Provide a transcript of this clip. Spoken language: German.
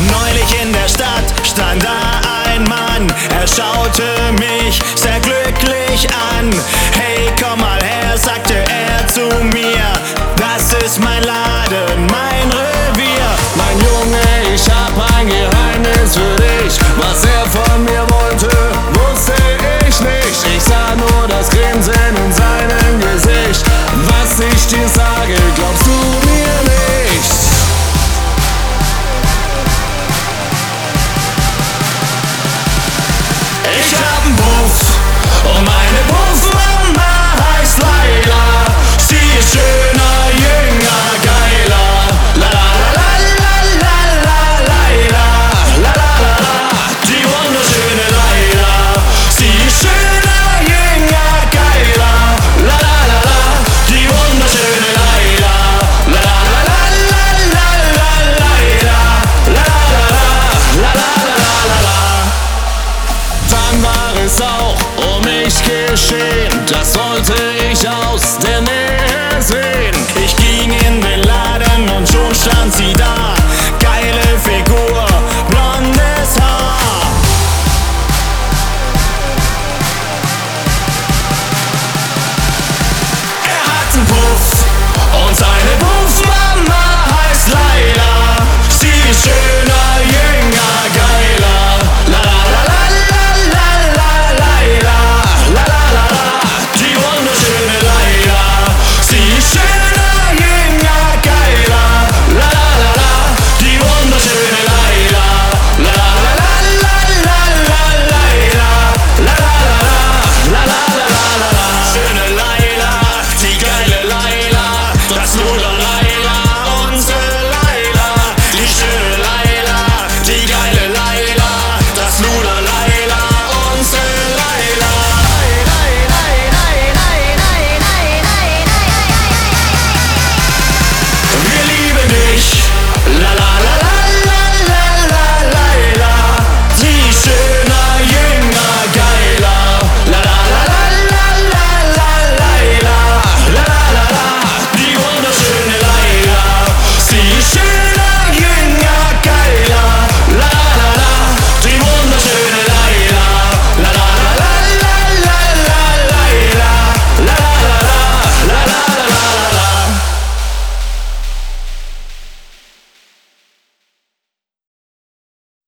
Neulich in der Stadt stand da ein Mann, er schaute mich sehr glücklich an. Hey, komm mal her, sagte er zu mir, das ist mein Laden, mein Revier. Mein Junge, ich hab ein Geheimnis für dich. Was er von mir wollte, wusste ich nicht. Ich sah nur das Grinsen in seinem Gesicht. Was ich dir sage, glaubst du mir nicht? Ich hab 'n Puff und meine Puffmama heißt Laila. Sie ist schöner, jünger, geiler. La la la la la la Laila. La la la la, die wunderschöne Laila. Sie ist schöner, jünger, geiler. La la la la, die wunderschöne Laila. La la la la la la Laila. La la la la la la. Dann war es auch um mich geschehen, das wollte ich aus der Nähe sehen.